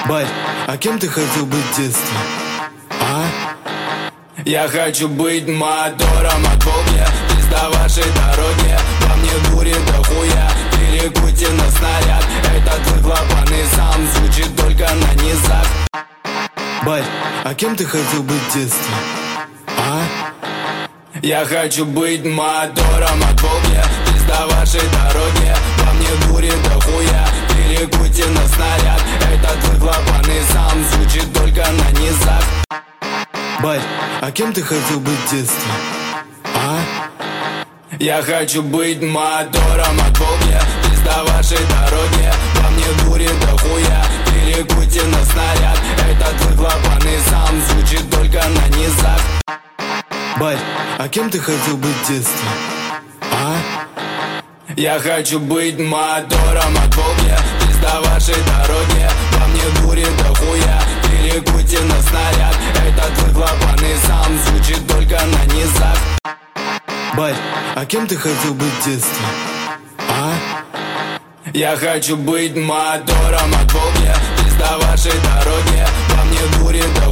Бать, а кем ты хотел быть в детстве? А? Я хочу быть мотором от Волги, пизда вашей дороги. Во мне дури до хуя, перекуйте на снаряд. Этот выклапанный сам звучит только на низах. Бать, а кем ты хотел быть в детстве? А? Я хочу быть мотором от Волги, пизда вашей дороги. Во мне дури до хуя, перекуйте на снаряд. Этот выклапанный сам звучит только на низах. Бать, а кем ты хотел быть в детстве? А? Я хочу быть мотором от Волги, пизда вашей дороги. Во мне дури до хуя, перекуйте на снаряд. Этот выклапанный сам звучит только на низах. Бать, а кем ты хотел быть в детстве? А? Я хочу быть мотором от Волги, пизда вашей дороги. Во мне дури до хуя, перекуйте на снаряд. Этот выклапанный сам звучит только на низах. Бать, а кем ты хотел быть в детстве? А? Я хочу быть мотором от Волги, пизда вашей дороги. Во мне дури до